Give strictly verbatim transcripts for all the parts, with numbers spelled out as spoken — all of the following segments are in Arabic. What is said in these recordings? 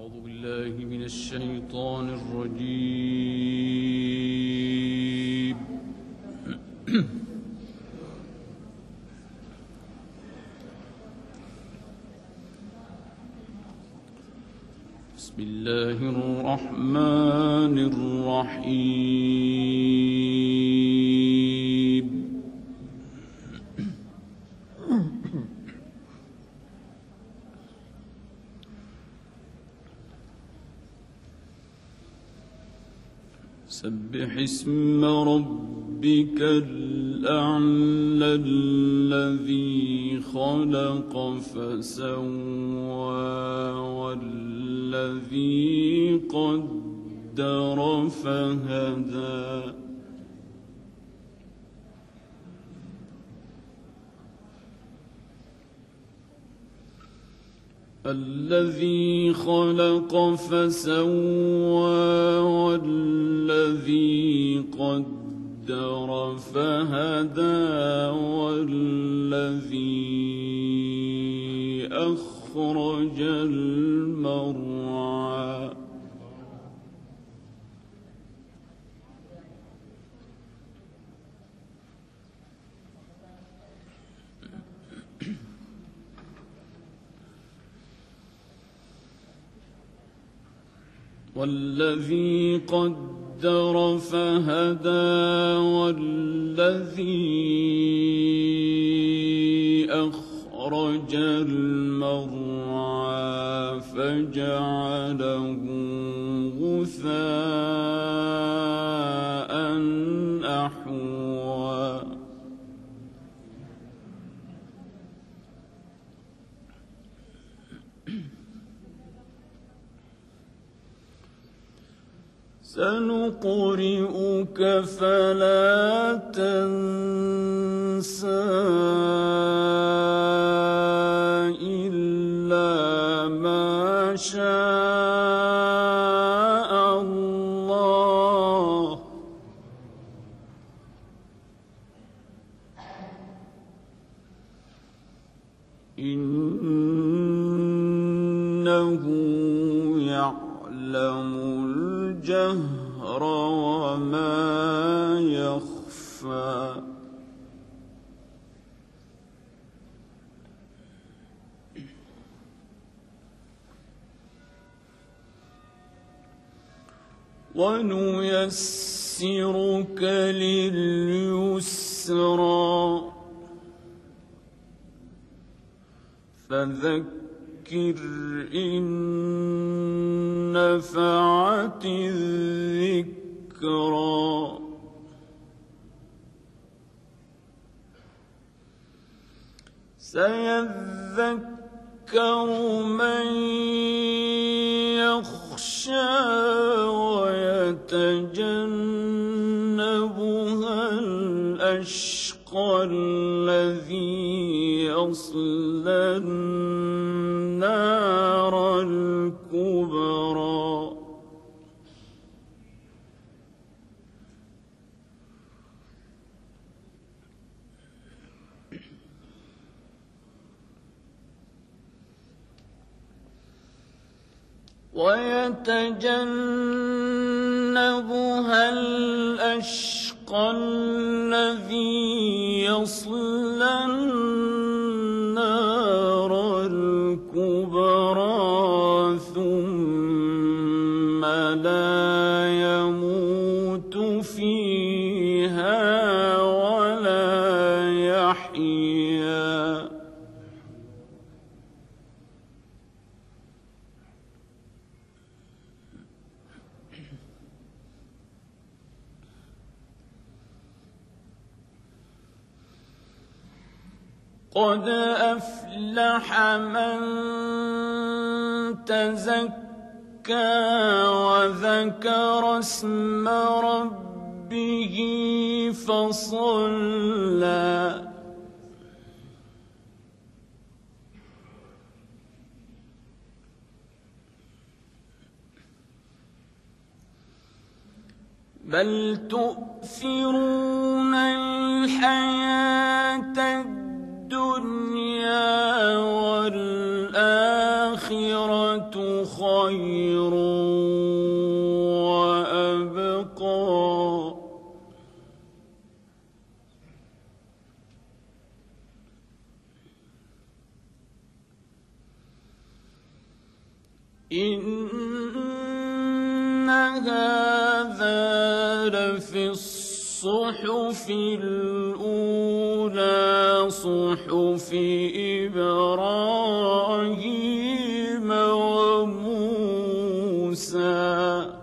أعوذ بالله من الشيطان الرجيم. بسم الله الرحمن الرحيم. سبح اسم ربك الأعلى الذي خلق فسوى والذي قدر فهدى الذي خلق فسوى والذي قدر فهدى والذي أخرج المرعى والذي قدر فهدى والذي أخرج المرعى فجعله غثاء أحوى سنقرئك فلا تنسى إلا ما شاء الله إنه يعلم الجهر وما يخفى ونيسرك لليسرى فذكر إن نفعت الذكرى سيذكر من يخشى ويتجنبها الأشقى الذي يصلى النار الكبرى ويتجنبها الأشقى الذي يصلى النار الكبرى ثم لا يموت فيها ولا يحيا قد أفلح من تزكى وذكر اسم ربه فصلى بل تؤثرون الحياة الدنيا والآخرة خير وأبقى إن هذا لفي الصحف الأولى صحف إبراهيم وموسى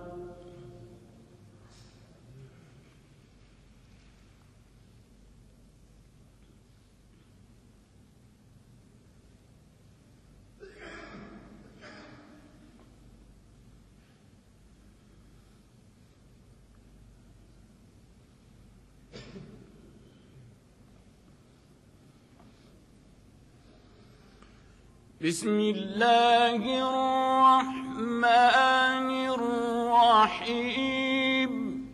بسم الله الرحمن الرحيم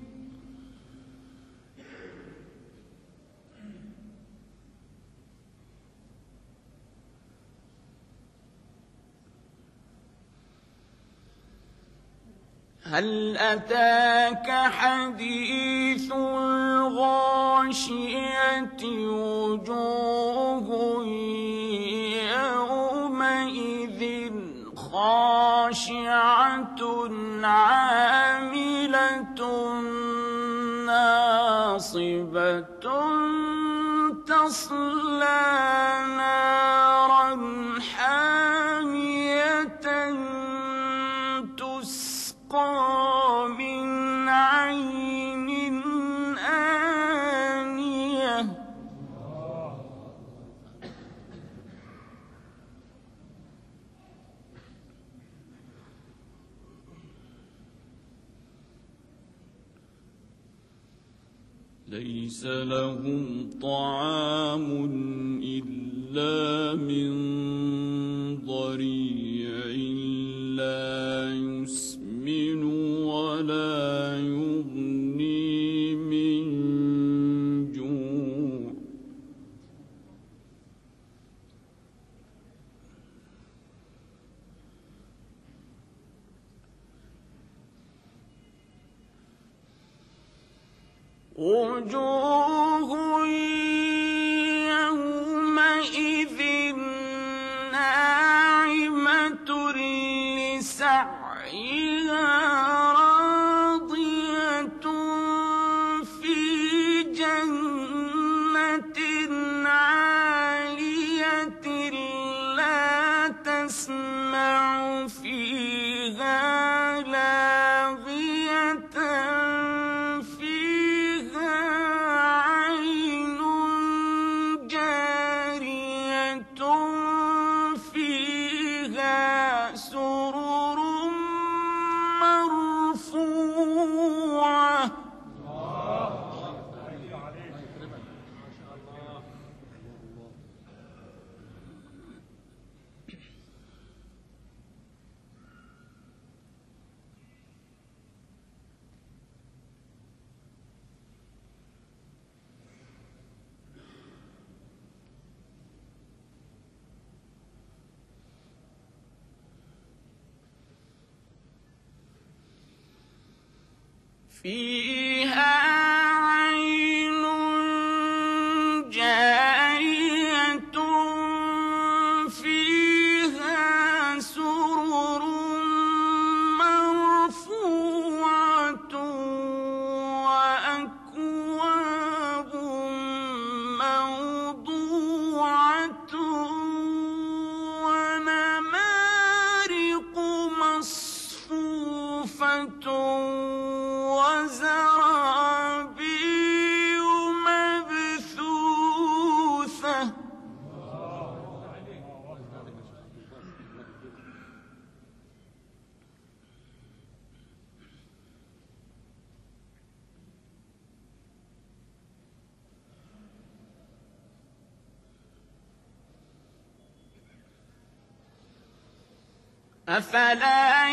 هل أتاك حديث الغاشية وجوه خاشعة عاملة ناصبة تصلى نارا حامية تسقى من عين آنية ليس لهم طعام إلا من ضريع لا يسمن ولا يغني من جوع وجوه يومئذ ناعمة لسعيها راضية في جنة عالية لا تسمع فيها لاغية فيها عين جارية فيها سرر مرفوعة وأكواب موضوعة ونمارق مصفوفة وزرابي مبثوثة أفلا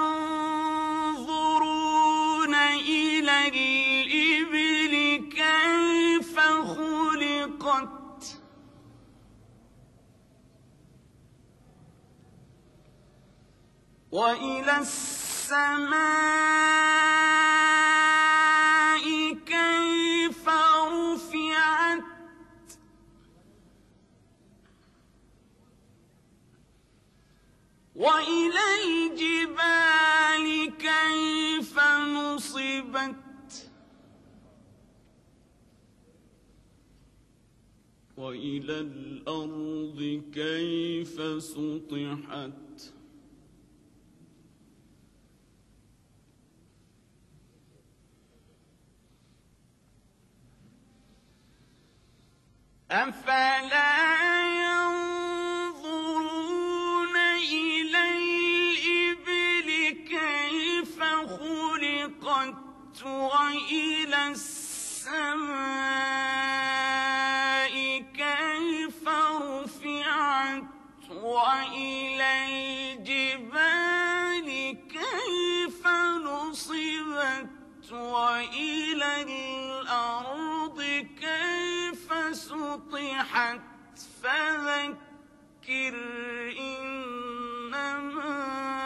ينظرون إلى الإبل كيف خلقت وإلى السماء كيف رفعت وإلى الجبال كيف نصبت وإلى الأرض كيف سطحت أفلا ينظرون إلى الإبل كيف خلقت وإلى السماء كيف رفعت وإلى الجبال كيف نصبت وإلى الأرض كيف سطحت فذكر إنما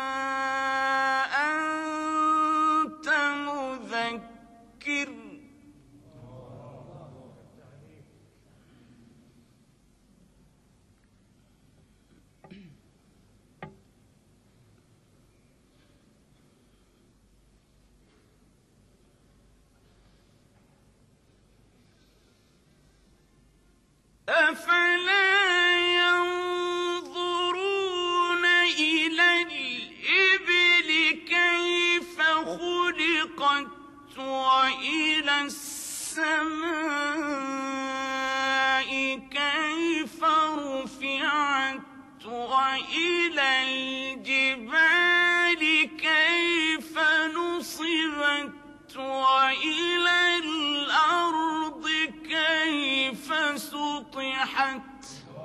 أنت مذكر أفلا ينظرون إلى الإبل كيف خلقت وإلى السماء كيف رفعت وإلى الجبال كيف نصبت وإلى الأرض كيف سطحت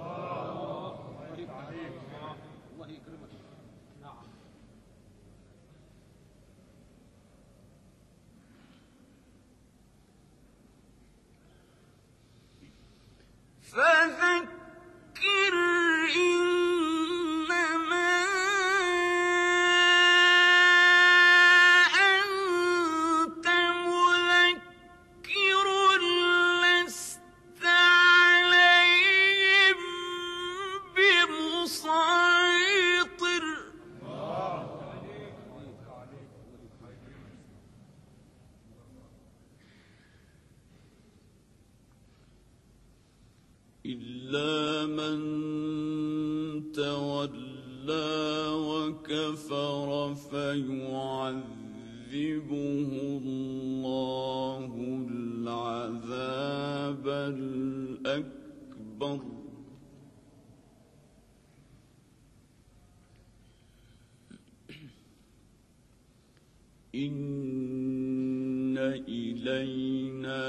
فذكر إنما أنت مذكر لست عليهم بمسيطر إلا من تولى وكفر فيعذبه الله العذاب الأكبر إن إلينا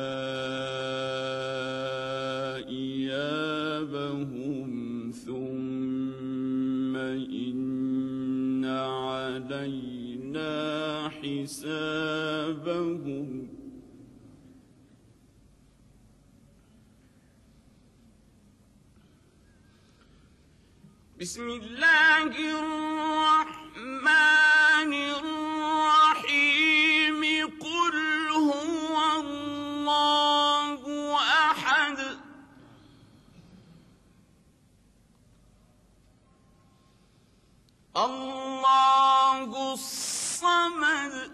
إيابهم ثم إن علينا حسابهم بسم الله الرحمن الرحيم قل هو الله أحد الله الصمد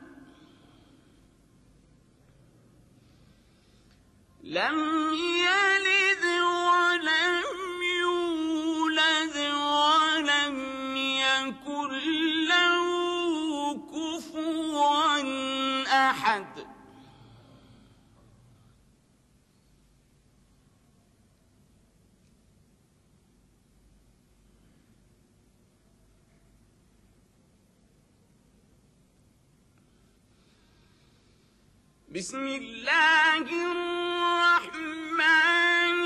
لم يلد ولم يولد ولم يكن له كفوا أحد بسم الله الرحمن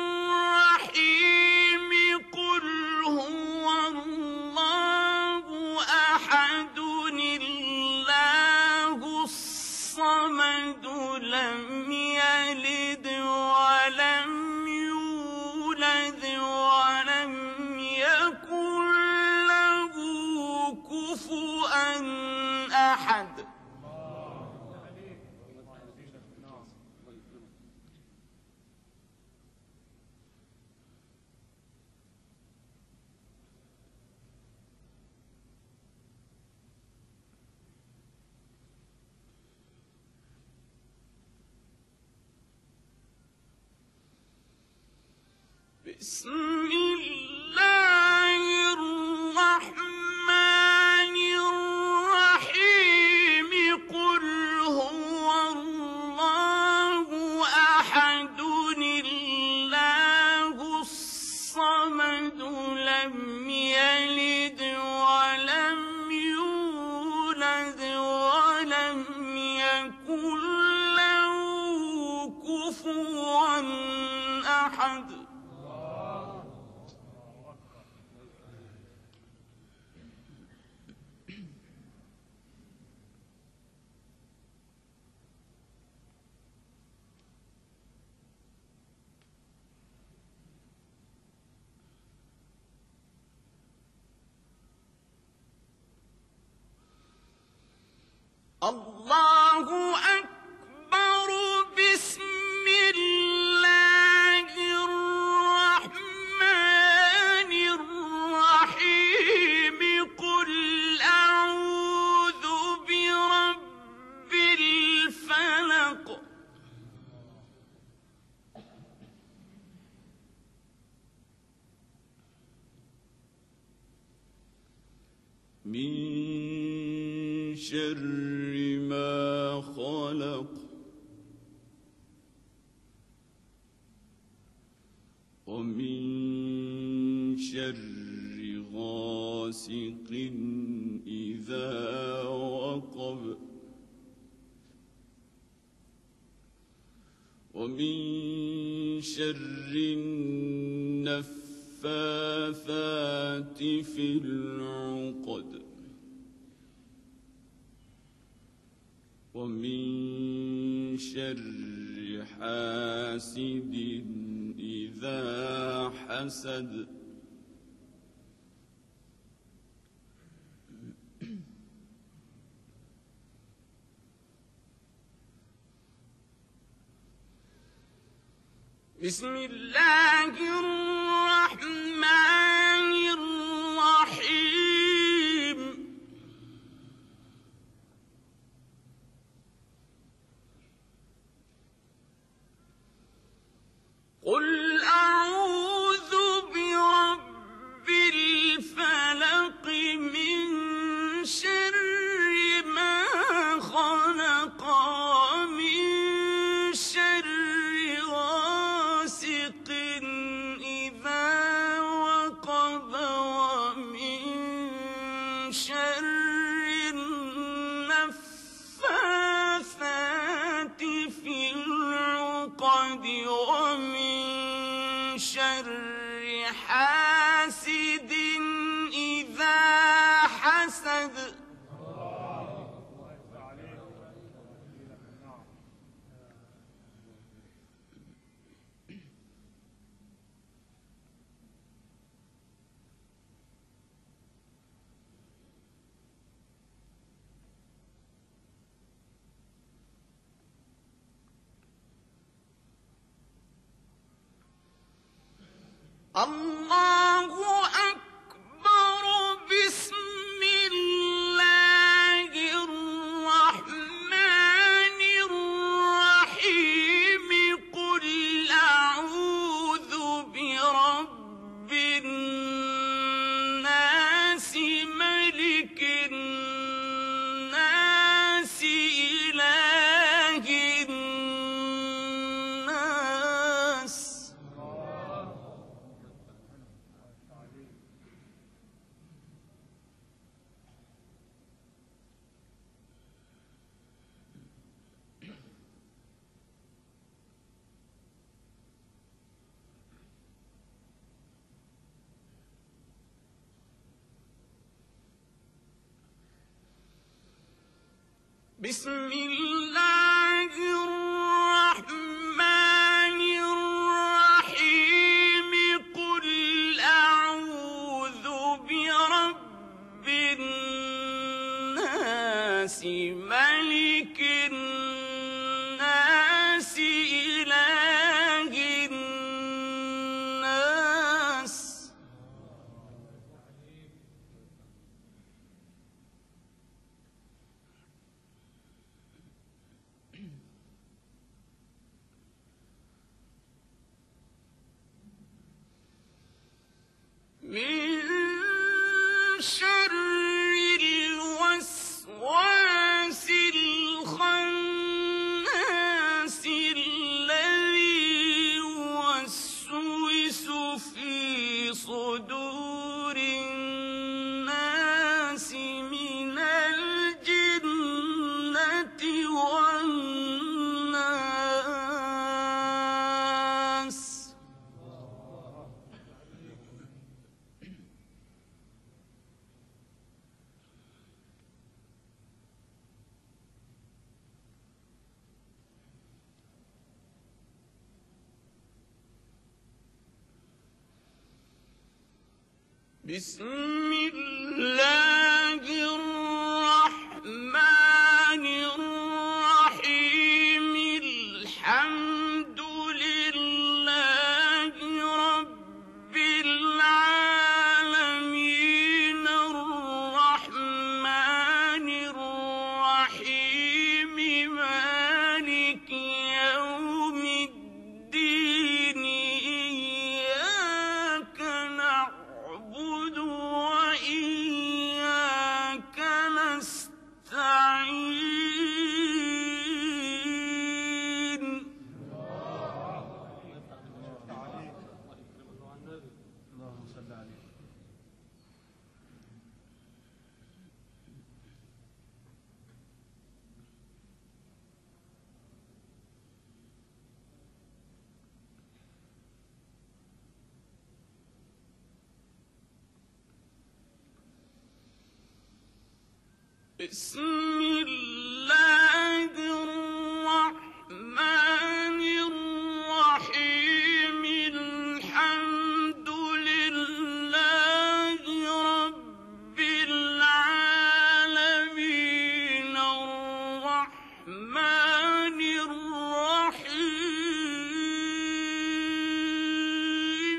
الرحيم قل هو الله أحد الله الصمد لم يلد ولم يولد ولم يكن له كفوا كفوا أحد. بسم الله الرحمن الرحيم. قل هو الله أحد الله الصمد لم يلد ولم يولد ولم يكن له كفوا أحد. الله أكبر. بسم الله الرحمن الرحيم. قل أعوذ برب الفلق. من شر ما خلق ومن شر غاسق إذا وقب ومن شر النفاثات في العقد ومن شر حاسد إذا حسد. بسم الله الرحمن الرحيم. قل أعوذ برب الفلق. من شر ما خلق ومن شر غاسق إذا وقب ومن شر النفاثات في العقد ومن شر حاسد إذا حسد. الله أكبر. بسم الله الرحمن الرحيم. قل أعوذ برب الناس ملك الناس إله الناس. بسم الله الرحمن الرحيم. قل أعوذ برب الناس ملك الناس إله الناس. من شر الوسواس الخناس الذي يوسوس في صدور الناس من الجنة والناس. بسم الله الرحمن الرحيم. الحمد لله رب العالمين الرحمن الرحيم مالك يوم الدين. إياك نعبد وإياك نستعين. اللهم صل عليه. بسم الله الرحمن الرحيم. الحمد لله رب العالمين الرحمن الرحيم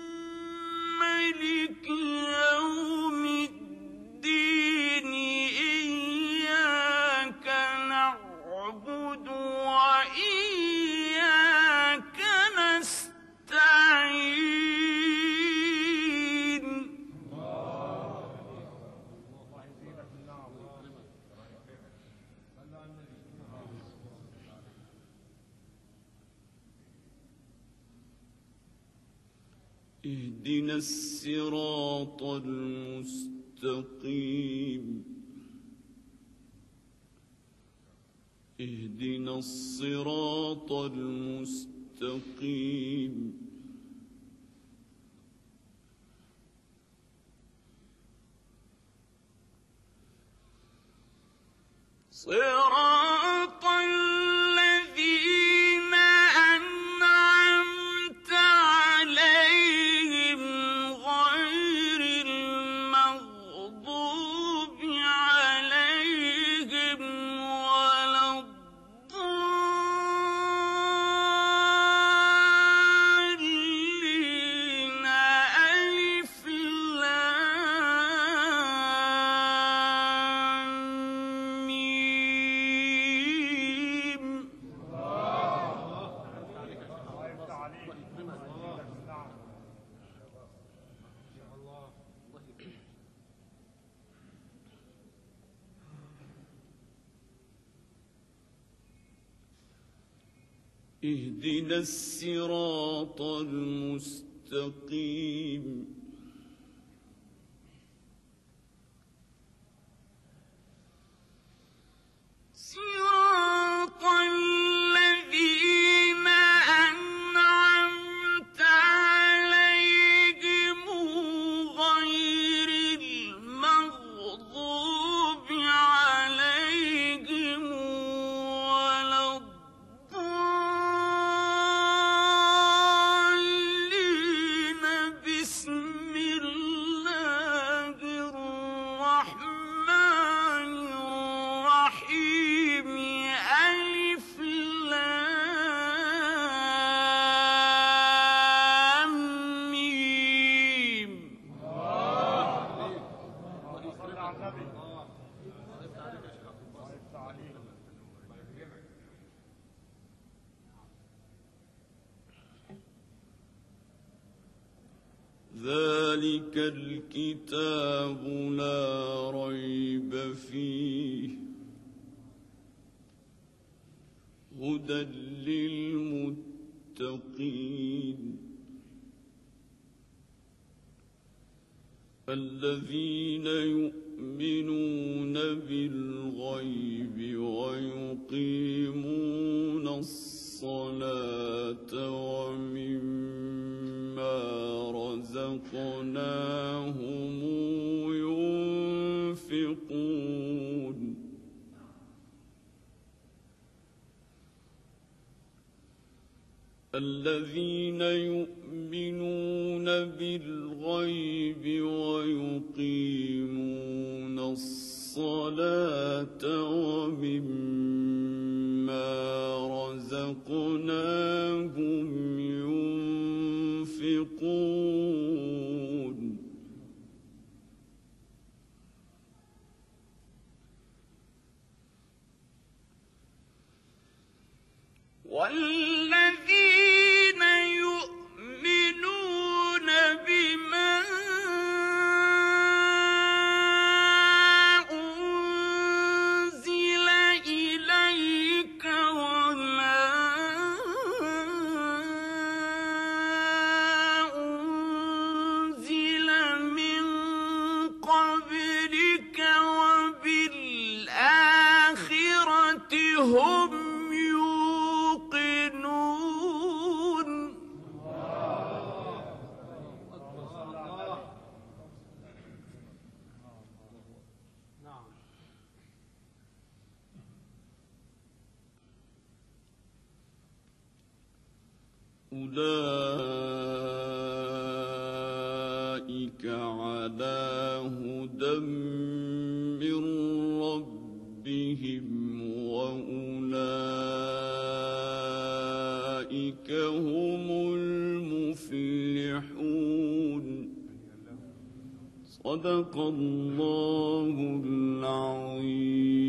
مالك يوم الدين. إياك نعبد وإياك نستعين. اهدنا الصراط المستقيم. اهدنا الصراط المستقيم. صراط الذين أنعمت عليهم غير المغضوب عليهم ولا الضالين. ألف لام ميم. اهدنا الصراط المستقيم. صراط الذين أنعمت عليهم غير المغضوب عليهم ولا الضالين. بسم ذلك الكتاب لا ريب فيه هدى للمتقين الذين يؤمنون بالغيب ويقيمون الصلاة ومما رزقناهم ينفقون الذين يؤمنون بالغيب ويقيمون الصلاة ومما رزقناهم ينفقون والذين يؤمنون بما أنزل إليك وما أنزل من قبلك وبالآخرة هم أولئك على هدى من ربهم وأولئك هم المفلحون صدق الله العظيم.